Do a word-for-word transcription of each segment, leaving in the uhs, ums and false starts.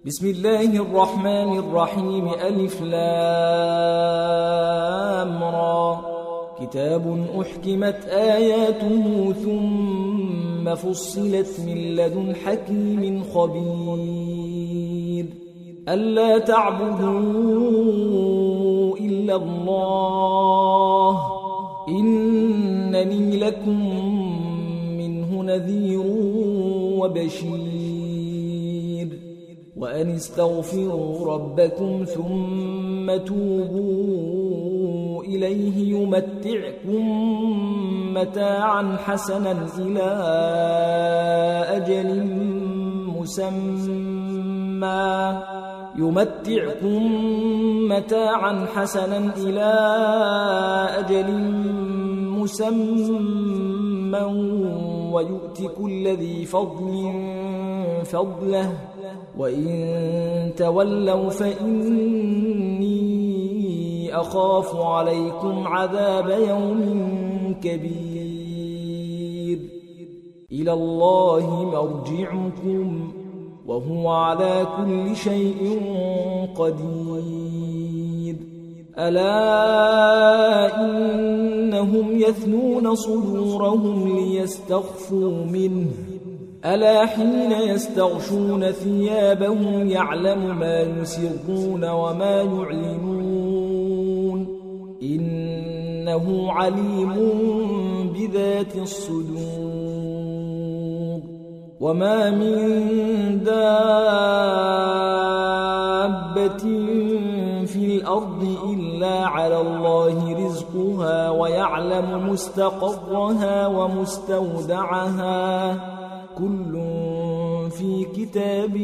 بسم الله الرحمن الرحيم. ألف لام را. كتاب أحكمت آياته ثم فصلت من لدن حكيم خبير. ألا تعبدوا إلا الله إنني لكم منه نذير وبشير. وأن استغفروا ربكم ثم توبوا إليه يمتعكم متاعا حسنا إلى أجل مسمى يمتعكم متاعا حسنا إلى أجل مسمى ويؤت كل ذي فضل فضله وإن تولوا فإني أخاف عليكم عذاب يوم كبير. إلى الله مرجعكم وهو على كل شيء قدير. ألا إنهم يثنون صدورهم ليستخفوا منه ألا حين يستغشون ثيابهم يعلم ما يسرون وما يعلنون إنه عليم بذات الصدور. وما من دابة في الأرض إلا على الله رزقها ويعلم مستقرها ومستودعها كل في كتاب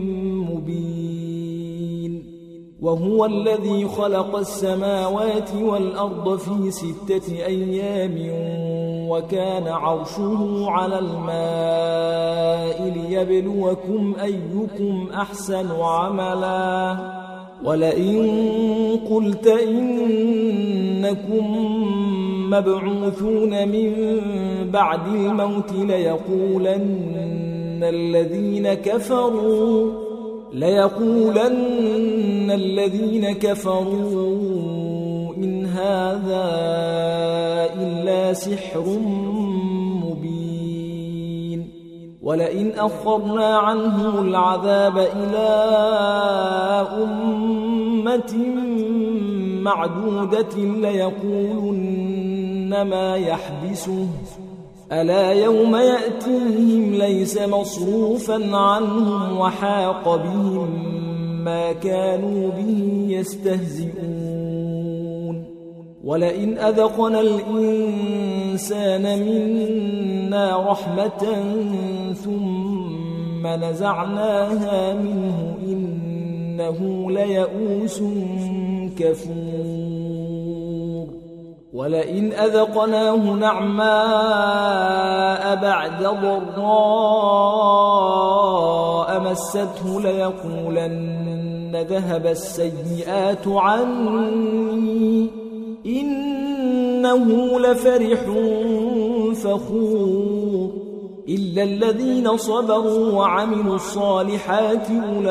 مبين. وهو الذي خلق السماوات والأرض في ستة أيام وكان عرشه على الماء ليبلوكم أيكم أحسن عملا. ولئن قلت إنكم مبعوثون من بعد الموت ليقولن الذين كفروا ليقولن الذين كفروا إن هذا إلا سحر مبين. ولئن أخرنا عنه العذاب إلى أمة معدودة ليقولن ما يحبسه ألا يوم يأتيهم ليس مصروفا عنهم وحاق بهم ما كانوا به يستهزئون. ولئن أذقنا الإنسان منا رحمة ثم نزعناها منه إنه ليئوس كفور. ولئن أذقناه نعماء بعد ضراء مسته ليقولن ذهب السيئات عني إنه لفرح فخور. إلا الذين صبروا وعملوا الصالحات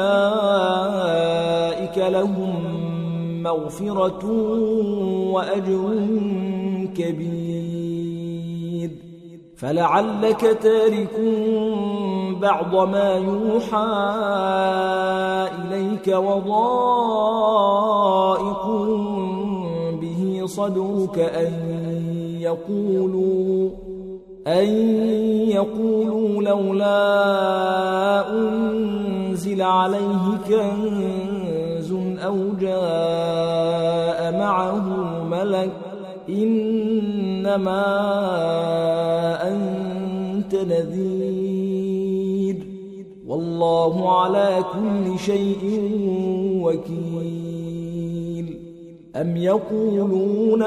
أولئك لهم مغفرة وأجر كبير. فلعلك تارك بعض ما يوحى إليك وضائق به صدرك أن يقولوا أن يقولوا لولا أنزل عليه كنز أو جاء معه ملك إنما أنت نذير والله على كل شيء وكيل. أم يقولون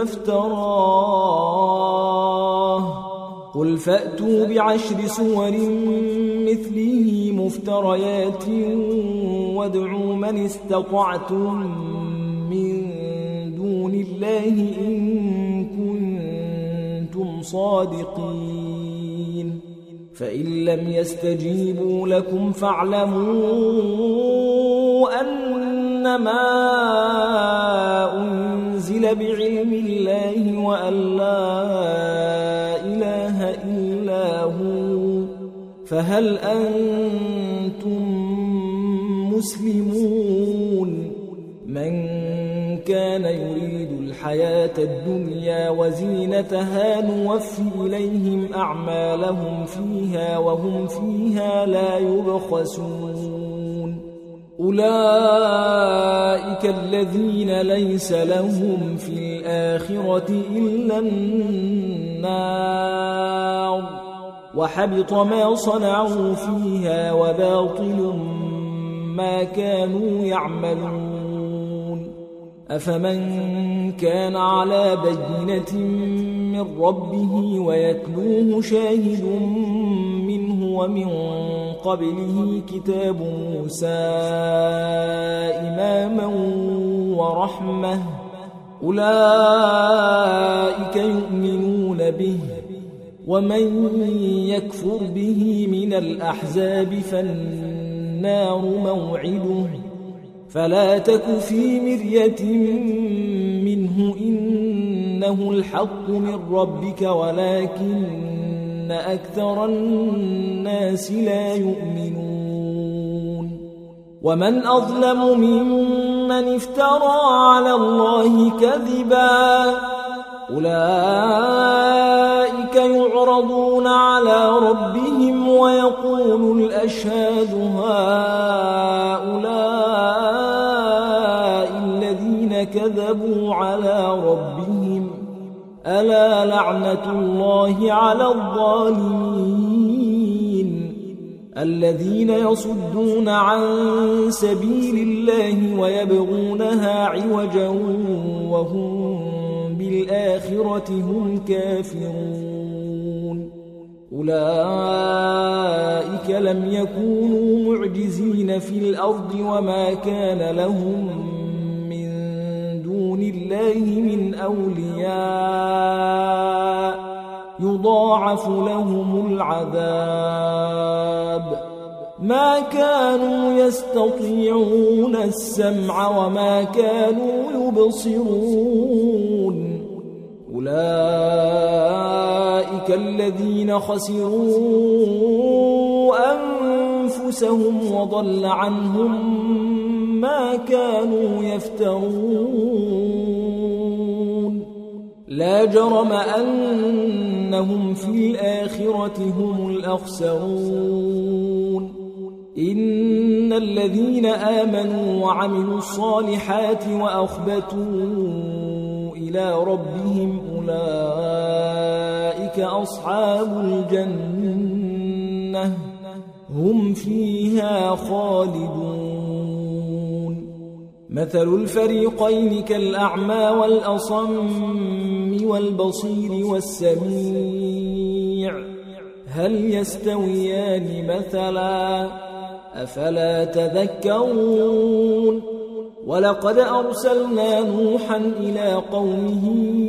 افتراه قل فأتوا بعشر سور مثله مفتريات وادعوا من استطعتم من دون الله إن كنتم صادقين. فإن لم يستجيبوا لكم فاعلموا إنما أنزل بعلم الله وأن لا إله إلا هو فهل أنتم مسلمون؟ من كان يريد الحياة الدنيا وزينتها نوفي إليهم أعمالهم فيها وهم فيها لا يبخسون. أولئك الذين ليس لهم في الآخرة إلا النار وحبط ما صنعوا فيها وباطل ما كانوا يعملون. أفمن كان على بينة من ربه ويتلوه شاهد منه ومن قبله كتاب موسى إماما ورحمة أولئك يؤمنون به ومن يكفر به من الأحزاب فالنار موعده فلا تك في مرية منه إنه الحق من ربك ولكن أكثر الناس لا يؤمنون. ومن أظلم ممن افترى على الله كذبا أولئك يعرضون على ربهم ويقول الأشهاد هؤلاء الذين كذبوا على ربهم ألا لعنة الله على الظالمين الذين يصدون عن سبيل الله ويبغونها عوجا وهم بالآخرة هم كافرون. أولئك لم يكونوا معجزين في الأرض وما كان لهم من دون الله من أولياء يضاعف لهم العذاب ما كانوا يستطيعون السمع وما كانوا يبصرون. أولئك الذين خسروا أنفسهم وضل عنهم ما كانوا يفترون. لا جرم أنهم في الآخرة هم الأخسرون. إن الذين آمنوا وعملوا الصالحات وأخبتوا إلى ربهم أولئك أصحاب الجنة هم فيها خالدون. مثل الفريقين كالأعمى والأصم والبصير والسميع هل يستويان مثلا أفلا تذكرون. ولقد أرسلنا نوحا إلى قومه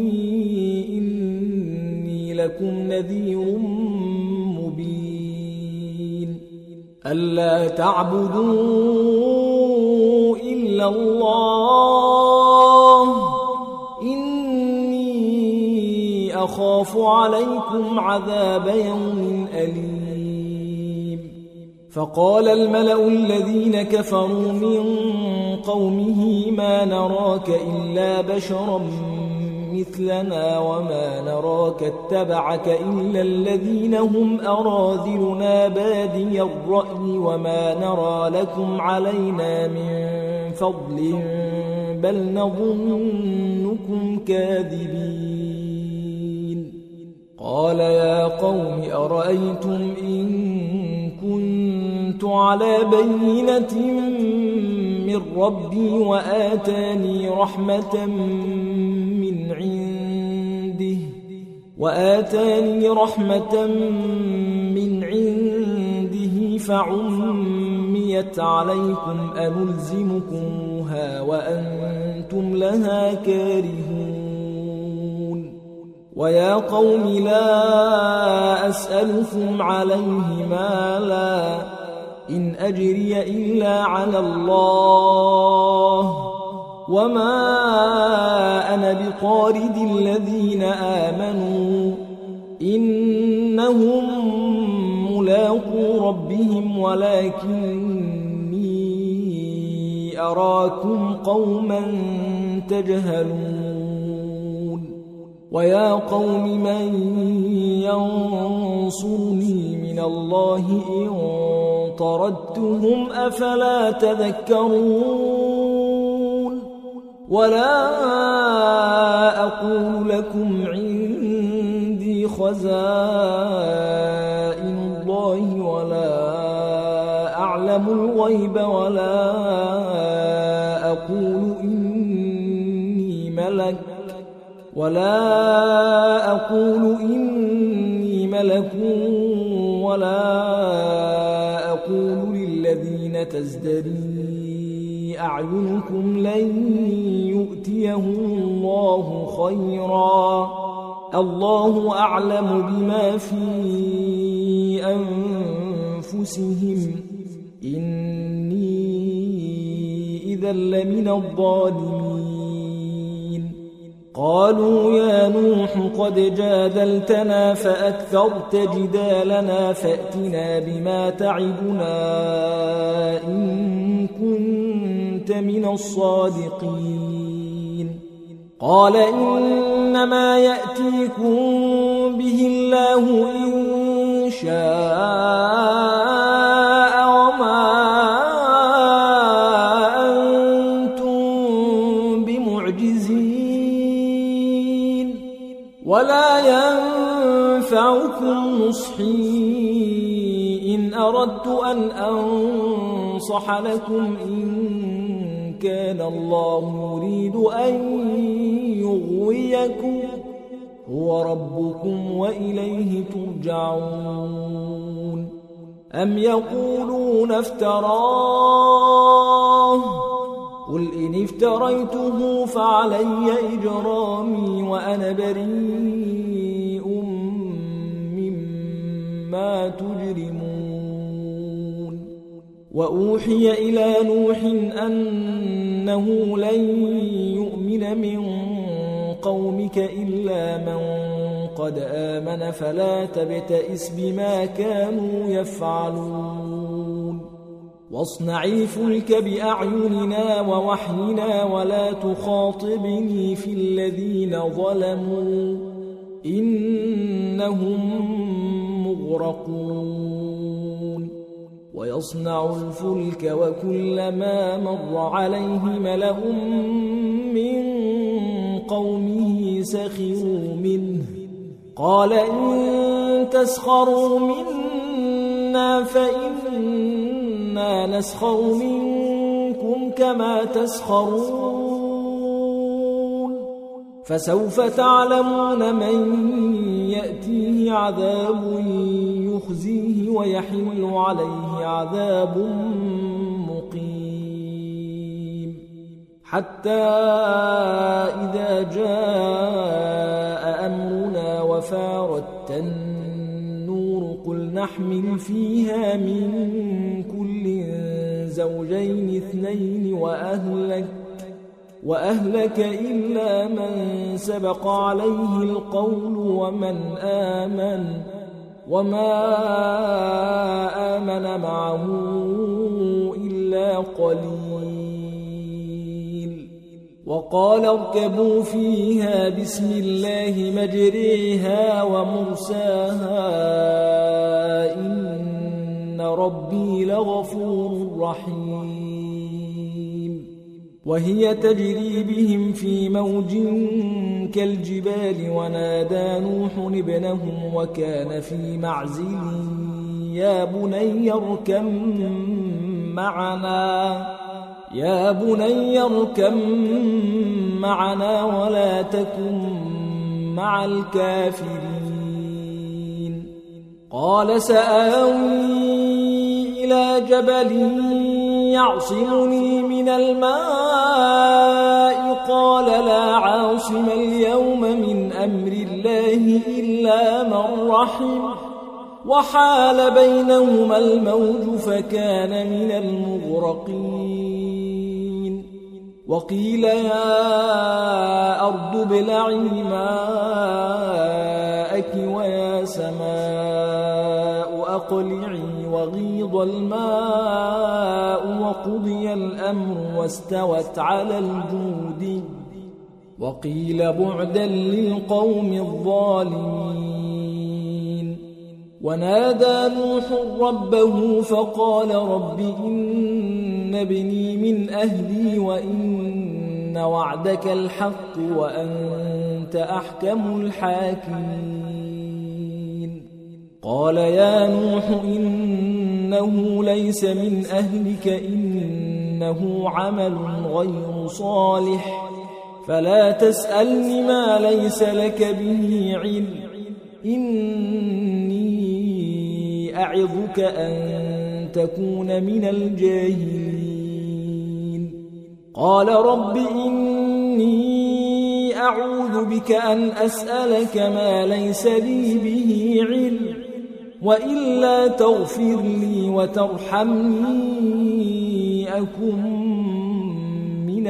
إني لكم نذير مبين ألا تعبدوا إلا الله إني أخاف عليكم عذاب يوم أليم. فقال الملأ الذين كفروا من قومه ما نراك إلا بشرا مثلنا وما نراك اتبعك إلا الذين هم أراذلنا بادي الرأي وما نرى لكم علينا من فضل بل نظنكم كاذبين. قال يا قوم أرأيتم إن كنت على بينة من ربي وآتاني رحمة من عنده وآتاني رحمة من عنده فعميت عليكم أنلزمكموها وأنتم لها كارهون. ويا قوم لا أسألكم عليه مالا إن أجري إلا على الله وما أنا بطارد الذين آمنوا إنهم ملاقو ربهم ولكني أراكم قوما تجهلون ويا قوم من ينصرني من الله إن طردتهم أفلا تذكرون ولا أقول لكم عندي خزائن الله ولا أعلم الغيب ولا أقول إني ملك ولا أقول إني ملك ولا أقول للذين تزدري أعينكم لن يؤتيهم الله خيرا الله أعلم بما في أنفسهم إني إذا لمن الظالمين قالوا يا نوح قد جادلتنا فأكثرت جدالنا فأتنا بما تعدنا إن كنت من الصادقين قال إنما يأتيكم به الله إن شاء وما أنتم بمعجزين ولا ينفعكم نصحي إن أردت أن أنصح لكم إن كان الله يريد أن يغويكم هو ربكم وإليه ترجعون أم يقولون افتراه قل إن افتريته فعلي إجرامي وأنا بريء مما تجرمون وأوحي إلى نوح أنه لن يؤمن من قومك إلا من قد آمن فلا تبتئس بما كانوا يفعلون واصنع الفلك بأعيننا ووحينا ولا تخاطبني في الذين ظلموا إنهم مغرقون ويصنع الفلك وكلما مر عليه ملأ من قومه سخروا منه قال إن تسخروا منا فإنا نسخر منكم كما تسخرون فسوف تعلمون من يأتيه عذاب يخزيه ويحل عليه عذاب مقيم حتى إذا جاء أمرنا وفارت النور قل نحمل فيها من كل زوجين اثنين وأهلك وأهلك إلا من سبق عليه القول ومن آمن وما آمن معه إلا قليل وقال اركبوا فيها بسم الله مجريها ومرساها إن ربي لغفور رحيم وهي تجري بهم في موج كالجبال ونادى نوح ابنه وكان في معزل يا بني اركب معنا يا بني اركب معنا ولا تكن مع الكافرين قال سآوي إلى جبل يعصمني من الماء قال لا عاصم اليوم من أمر الله إلا من رحم وحال بينهما الموج فكان من المغرقين وقيل يا أرض ابلعي ماءك ويا سماء أقلعي وغيض الماء وقضي الأمر واستوت على الجود وقيل بعدا للقوم الظالمين. ونادى نوح ربه فقال رب إن ابني من أهلي وإن وعدك الحق وأنت أحكم الحاكمين. قال يا نوح إنه ليس من أهلك إنه عمل غير صالح فلا تسألني ما ليس لك به علم إني أعظك أن تكون من الجاهلين. قال رب إني أعوذ بك أن أسألك ما ليس لي به علم وإلا تغفر لي وترحمني أكن من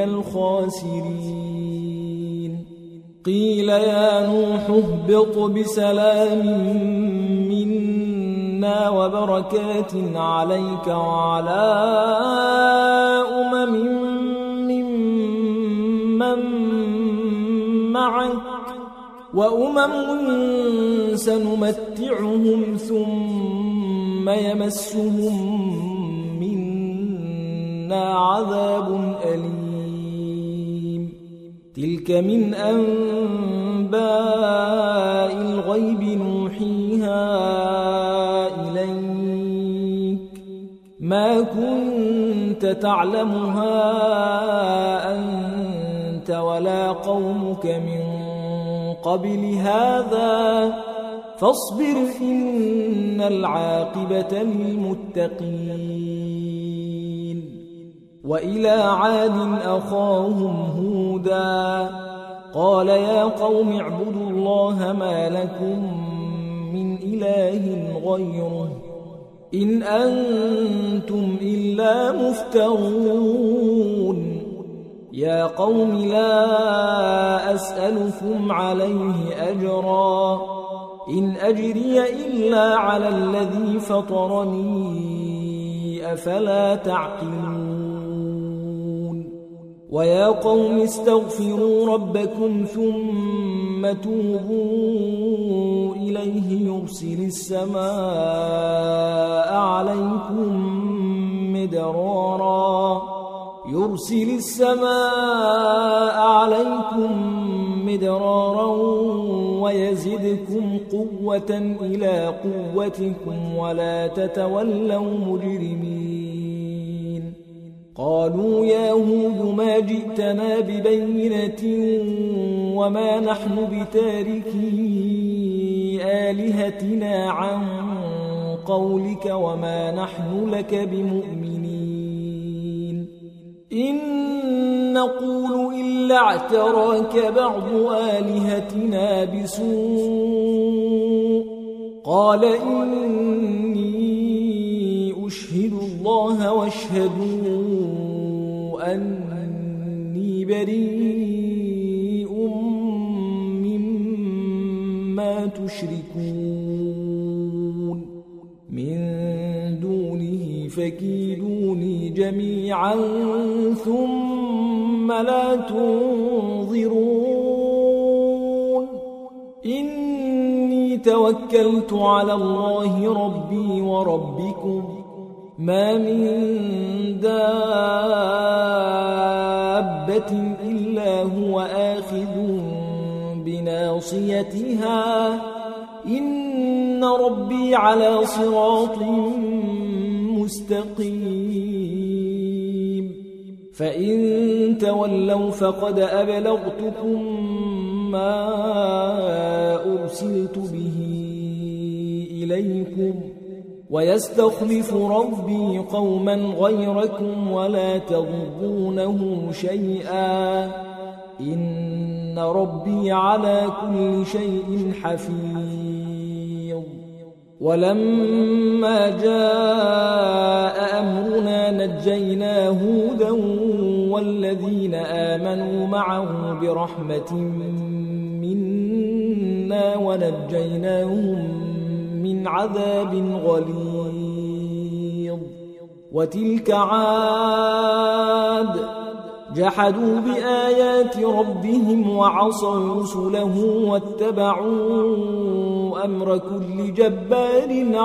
الخاسرين. قيل يا نوح اهبط بسلام منا وبركات عليك وعلى أمم ممن معك وأمم سنمتعهم ثم يمسهم منا عذاب أليم. تلك من أنباء الغيب نوحيها إليك ما كنت تعلمها أنت ولا قومك من قبل هذا فاصبر إن العاقبة للمتقين. وإلى عاد أخاهم هودا قال يا قوم اعبدوا الله ما لكم من إله غيره إن أنتم إلا مفترون. يا قوم لا أسألكم عليه أجرا إن أجري إلا على الذي فطرني أفلا تعقلون. ويا قوم استغفروا ربكم ثم توبوا إليه يرسل السماء عليكم مدرارا يرسل السماء عليكم مدرارا ويزدكم قوة إلى قوتكم ولا تتولوا مجرمين. قالوا يا هود ما جئتنا ببينة وما نحن بتاركي آلهتنا عن قولك وما نحن لك بمؤمنين إن نقول إلا اعتراك بعض آلهتنا بسوء. قال إني أشهد الله واشهدوا أني بريء مما تشركون من دونه فكيدوني جميعا ثم لا تنظرون. إني توكلت على الله ربي وربكم ما من دابة إلا هو آخذ بناصيتها إن ربي على صراط مستقيم. فإن تولوا فقد أبلغتكم ما أرسلت به إليكم ويستخلف ربي قوما غيركم ولا تضرونه شيئا إن ربي على كل شيء حفيظ. ولما جاء أمرنا نجينا هودا والذين آمنوا معه برحمة منا ونجيناهم من عذاب غليظ. وتلك عاد جحدوا بآيات ربهم وعصوا رسله واتبعوا أمر كل جبار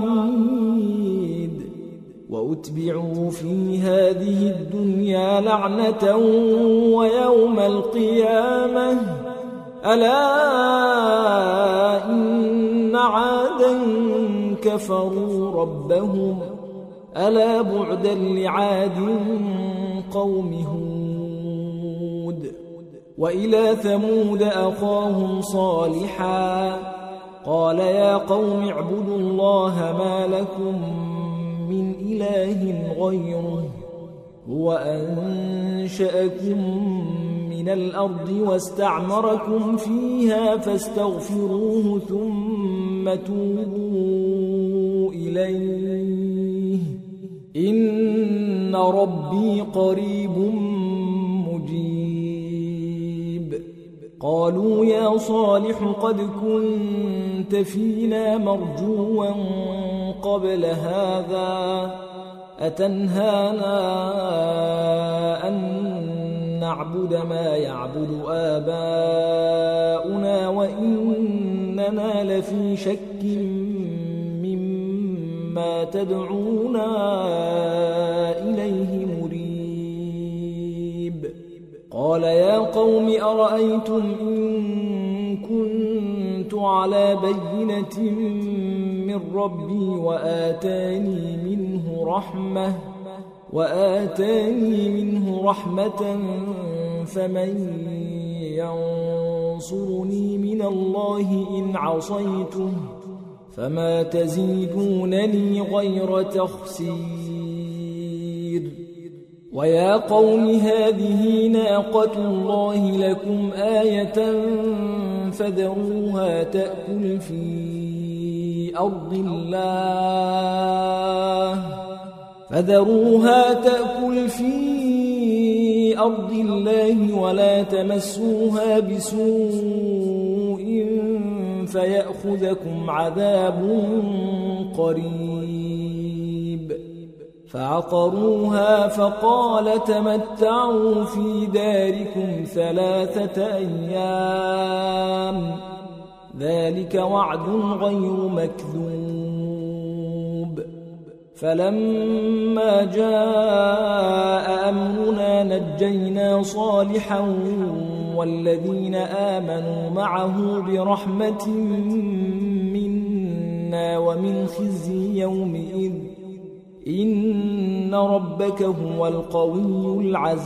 عنيد. وأتبعوا في هذه الدنيا لعنة ويوم القيامة ألا إن عادا كفروا ربهم ألا بعدا لعاد قوم هود. وإلى ثمود أخاهم صالحا قال يا قوم اعبدوا الله ما لكم من إله غيره هو أنشأكم من الأرض واستعمركم فيها فاستغفروه ثم توبوا إليه إن ربي قريب مجيب. قالوا يا صالح قد كنت فينا مرجوا قبل هذا أتنهانا أن نعبد ما يعبد آباؤنا وإننا لفي شك مما تدعونا إليه مريب. قال يا قوم أرأيتم إن كنت على بينة من ربي وآتاني منه رحمة وآتاني منه رحمة فمن ينصرني من الله إن عصيته فما تزيدونني غير تخسير. ويا قوم هذه ناقة الله لكم آية فذروها تأكل في أرض الله فذروها تأكل في أرض الله ولا تمسوها بسوء فيأخذكم عذاب قريب. فعقروها فقال تمتعوا في داركم ثلاثة أيام ذلك وعد غير مكذوب. فلما جاء أمرنا نجينا صالحا والذين آمنوا معه برحمة منا ومن خزي يومئذ إن ربك هو القوي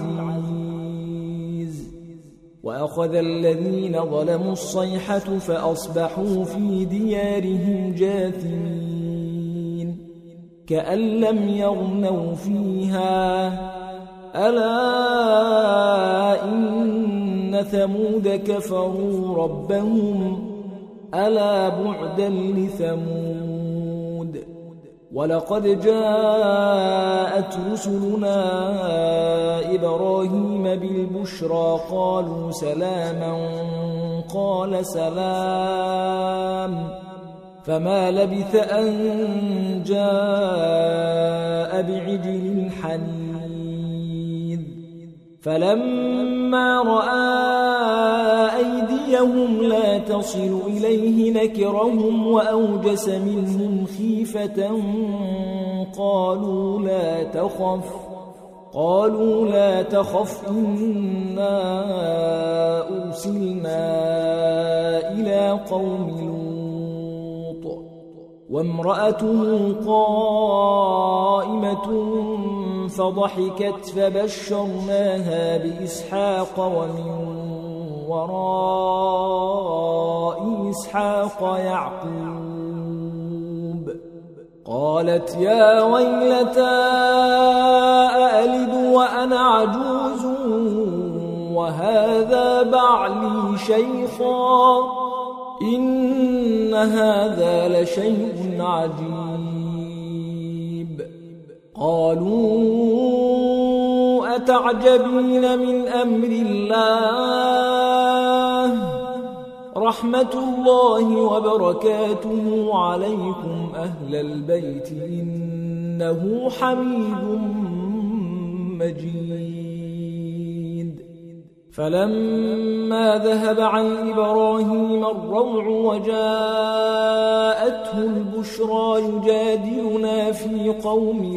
العزيز. وأخذ الذين ظلموا الصيحة فأصبحوا في ديارهم جاثمين كأن لم يغنوا فيها ألا إن ثمود كفروا ربهم ألا بعدا لثمود. ولقد جاءت رسلنا إبراهيم بالبشرى قالوا سلاما قال سلام فما لبث أن جاء بعجل حنيذ. فلما رأى أيديهم لا تصل إليه نكرهم وأوجس منهم خيفة قالوا لا تخف قالوا لا تخف إنا أرسلنا إلى قوم لوط وامرأته قائمة فضحكت فبشرناها بإسحاق ومن وراء إسحاق يعقوب. قالت يا ويلتى أألد وأنا عجوز وهذا بعلي شيخا إن هذا لشيء عجيب. قالوا أتعجبين من أمر الله رحمة الله وبركاته عليكم أهل البيت إنه حميد مجيد فلما ذهب عن إبراهيم الروع وجاءته البشرى يجادلنا في قوم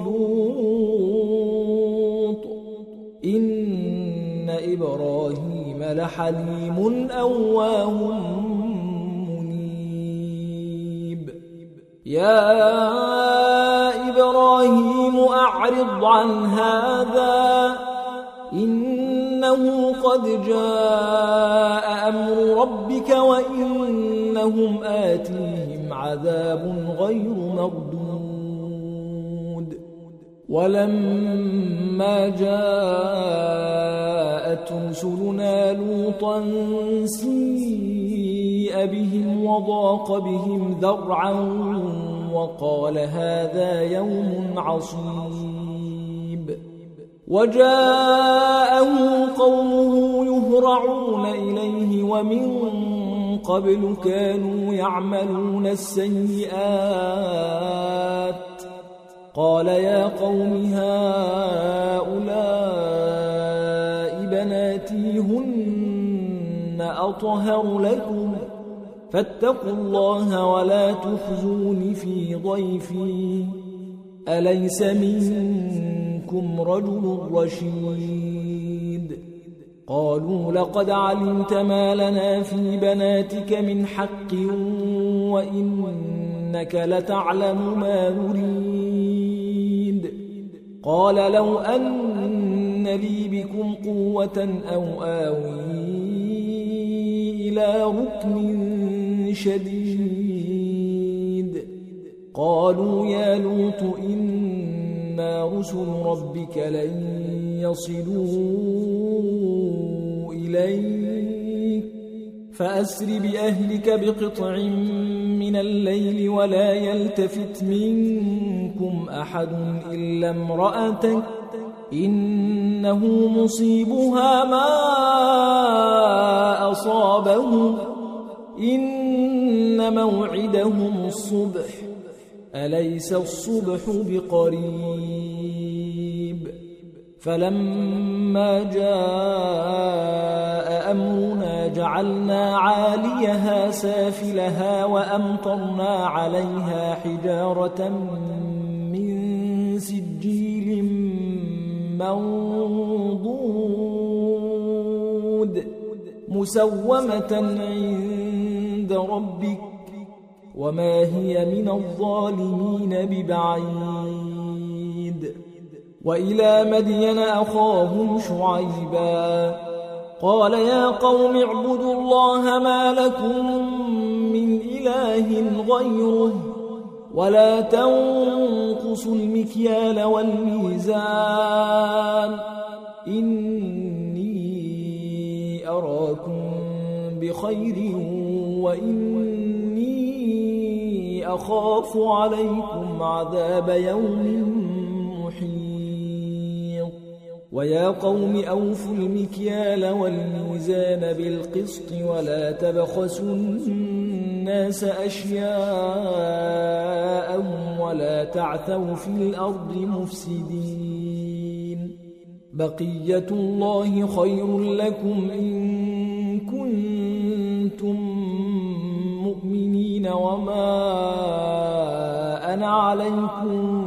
لوط إن إبراهيم لحليم أواه منيب يا إبراهيم أعرض عن هذا إنه قد جاء أمر ربك وإنهم آتيهم عذاب غير مردود ولما جاءت رسلنا لوطا سيء بهم وضاق بهم ذرعا وقال هذا يوم عصيب وجاءه قومه يهرعون إليه ومن قبل كانوا يعملون السيئات قال يا قوم هؤلاء بناتي هن أطهر لكم فاتقوا الله ولا تخزون في ضيفي أليس منكم رجل رشيد قالوا لقد علمت ما لنا في بناتك من حق وإنك لتعلم ما نريد قال لو أن لي بكم قوة أو آوي إلى ركن شديد قالوا يا لوط إنا رسل ربك لن يصلوا إليك فأسر بأهلك بقطع من الليل ولا يلتفت منكم أحد إلا امرأتك إنه مصيبها ما أصابهم إن موعدهم الصبح أليس الصبح بقريب فلما جاء أمرنا جعلنا عاليها سافلها وأمطرنا عليها حجارة من سجيل منضود مسومة عند ربك وما هي من الظالمين ببعيد وإلى مدين أخاهم شعيبا قال يا قوم اعبدوا الله ما لكم من إله غيره ولا تنقصوا المكيال والميزان إني أراكم بخير وإني أخاف عليكم عذاب يوم محيط ويا قوم أوفوا المكيال والميزان بالقسط ولا تبخسوا الناس أشياءهم ولا تعثوا في الأرض مفسدين بقية الله خير لكم إن كنتم مؤمنين وما أنا عليكم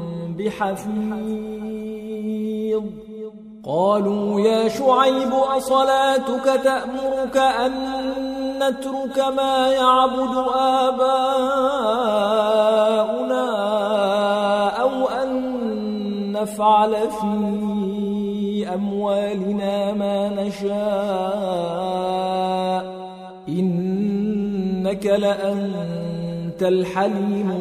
بحفيظ قالوا يا شعيب أصلاتك تأمرك أن نترك ما يعبد آباؤنا أو أن نفعل في أموالنا ما نشاء إنك لأنت الحليم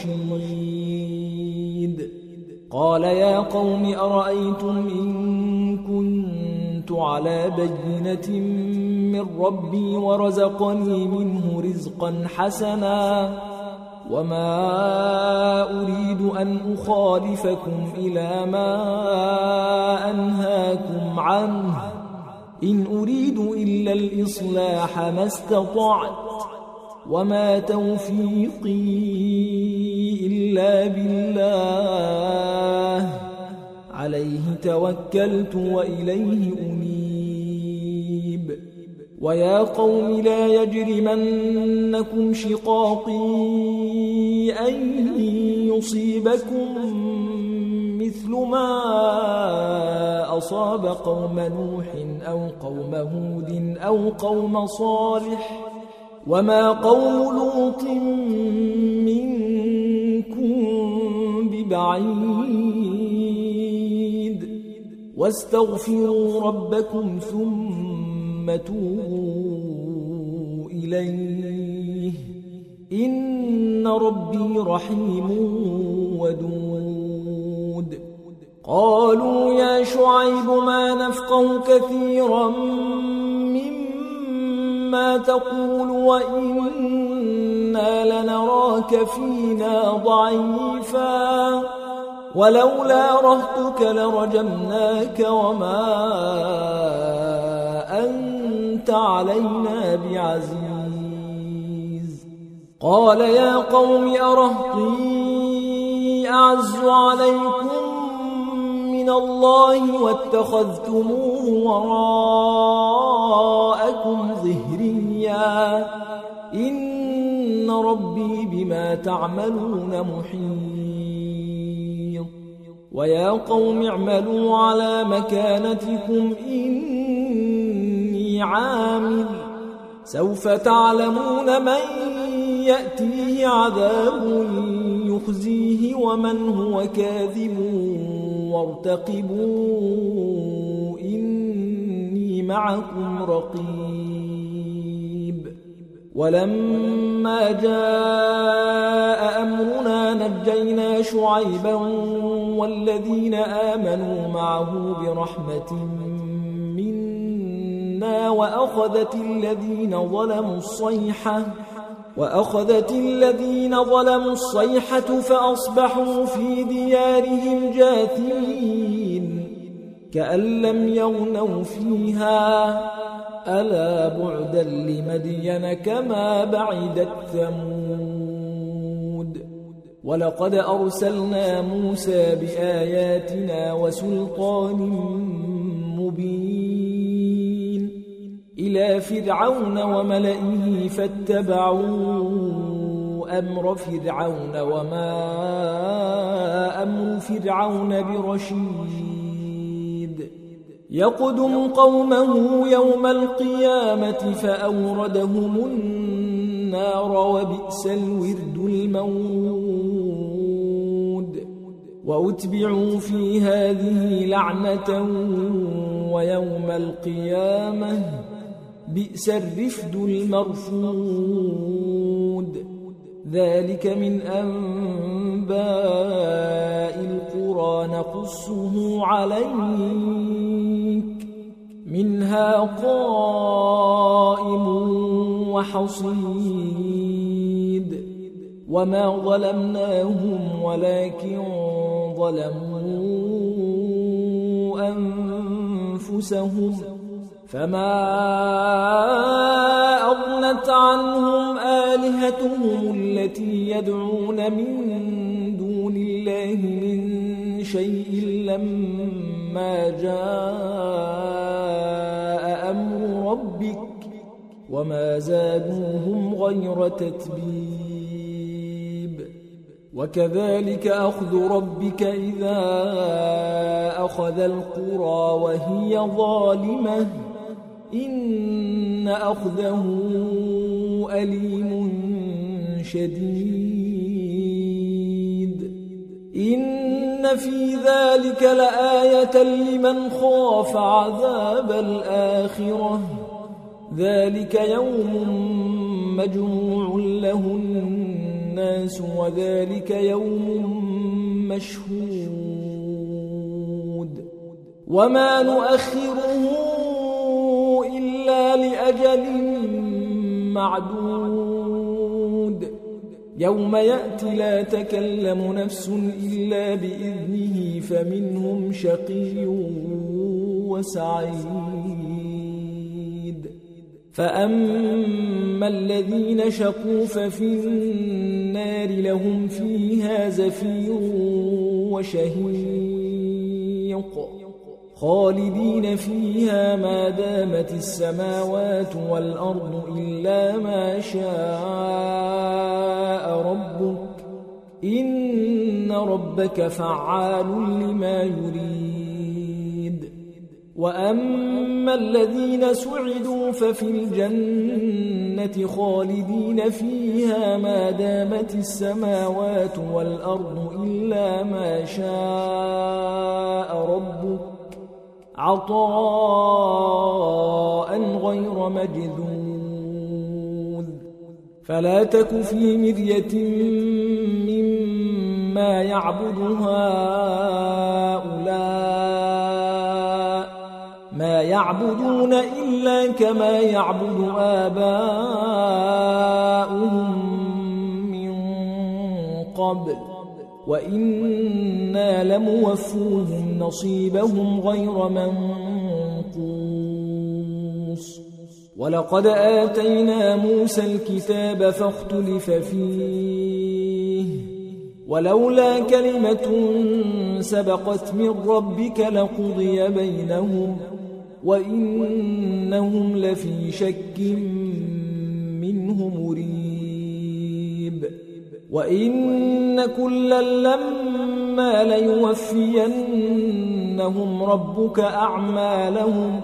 الرشيد قال يا قوم أرأيتم إن كنت على بينة من ربي ورزقني منه رزقا حسنا وما أريد أن أخالفكم إلى ما أنهاكم عنه إن أريد إلا الإصلاح ما استطعت وما توفيقي إلا بالله عليه توكلت وإليه أنيب ويا قوم لا يجرمنكم شقاقي أن يصيبكم مثل ما أصاب قوم نوح أو قوم هود أو قوم صالح وما قوم لوط منكم ببعيد واستغفروا ربكم ثم توبوا إليه إن ربي رحيم ودود قالوا يا شعيب ما نفقه كثيرا مما تقول وإنا لنراك فينا ضعيفا ولولا رهطك لرجمناك وما أنت علينا بعزيز قال يا قوم أرهطي أعز عليكم من الله واتخذتموه وراءكم ظهريا إن ربي بما تعملون محيط ويا قوم اعملوا على مكانتكم إني عامل سوف تعلمون من يأتيه عذاب يخزيه ومن هو كاذب وارتقبوا إني معكم رقيب ولما جاء أمرنا نجينا شعيبا والذين آمنوا معه برحمة منا وأخذت الذين ظلموا الصيحة وأخذت الذين ظلموا الصيحة فأصبحوا في ديارهم جاثمين كأن لم يغنوا فيها ألا بعدا لمدين كما بعدت ثمود ولقد أرسلنا موسى بآياتنا وسلطان مبين إلى فرعون وملئه فاتبعوا أمر فرعون وما أمر فرعون برشيد يقدم قومه يوم القيامة فأوردهم النار وبئس الورد المورود وأتبعوا في هذه لعنة ويوم القيامة بئس الرفد المرفود ذلك من أنباء القرى نقصه عليك منها قائم وحصيد وما ظلمناهم ولكن ظلموا أنفسهم فما أغنت عنهم آلهتهم التي يدعون من دون الله من شيء لما جاء أمر ربك وما زادوهم غير تتبيب وكذلك أخذ ربك إذا أخذ القرى وهي ظالمة إن أخذه أليم شديد إن في ذلك لآية لمن خاف عذاب الآخرة ذلك يوم مجموع له الناس وذلك يوم مشهود وما نؤخره إلا لأجل معدود يوم يأتي لا تكلم نفس إلا بإذنه فمنهم شقي وسعيد فأما الذين شقوا ففي النار لهم فيها زفير وشهيق خالدين فيها ما دامت السماوات والأرض إلا ما شاء ربك إن ربك فعال لما يريد وأما الذين سعدوا ففي الجنة خالدين فيها ما دامت السماوات والأرض إلا ما شاء ربك عطاء غير مجذوذ فلا تك في مرية مما يعبد هؤلاء ما يعبدون إلا كما يعبد آباؤهم من قبل وإنا لموفوهم نصيبهم غير منقوص ولقد آتينا موسى الكتاب فاختلف فيه ولولا كلمة سبقت من ربك لقضي بينهم وإنهم لفي شك منه مريب وإن كلا لما ليوفينهم ربك أعمالهم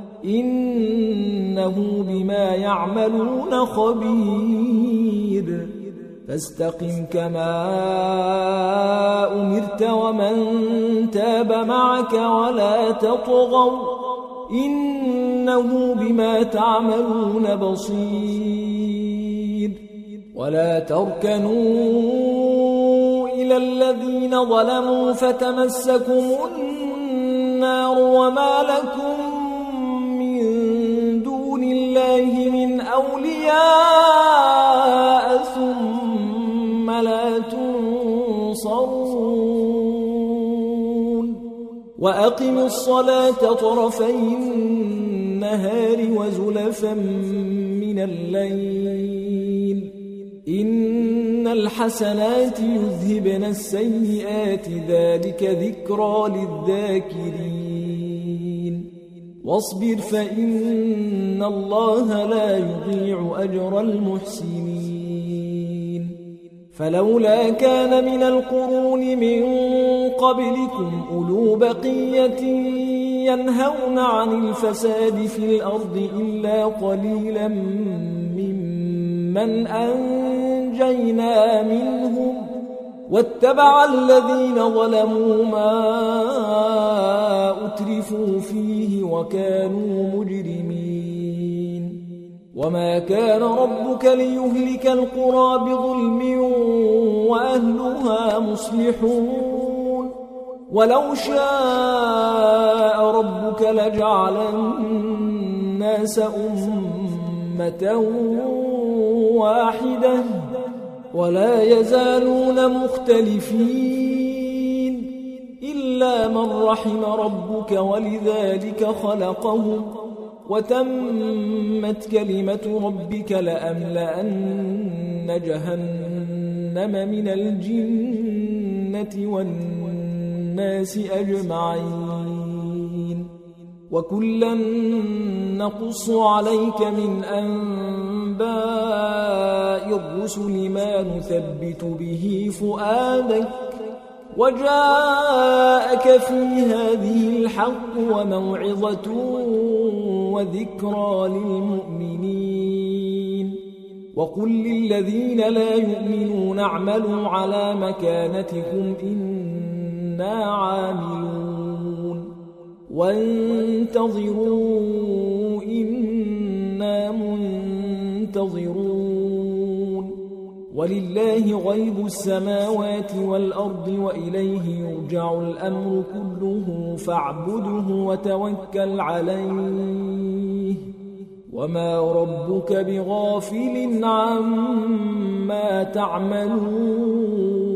إنه بما يعملون خبير فاستقم كما أمرت ومن تاب معك ولا تطغوا إنه بما تعملون بصير ولا تركنوا إلى الذين ظلموا فتمسكم النار وما لكم من دون الله من أولياء ثم لا تنصرون وأقم الصلاة طرفي النهار وزلفا من الليل إن الحسنات يذهبن السيئات ذلك ذكرى للذاكرين واصبر فإن الله لا يضيع أجر المحسنين فلولا كان من القرون من قبلكم أولو بقية ينهون عن الفساد في الأرض إلا قليلا ممن أنجينا منهم واتبع الذين ظلموا ما أترفوا فيه وكانوا مجرمين وما كان ربك ليهلك القرى بظلم وأهلها مصلحون ولو شاء ربك لجعل الناس أمة واحدة ولا يزالون مختلفين إلا من رحم ربك ولذلك خلقهم وتمت كلمة ربك لأملأن جهنم من الجنة والناس أجمعين وكلا نقص عليك من أنباء الرسل ما نثبت به فؤادك وجاءك في هذه الحق وموعظة وذكرى للمؤمنين وقل للذين لا يؤمنون اعملوا على مكانتكم إنا عاملون وانتظروا إنا منتظرون ولله غيب السماوات والأرض وإليه يرجع الأمر كله فاعبده وتوكل عليه وما ربك بغافل عما تعملون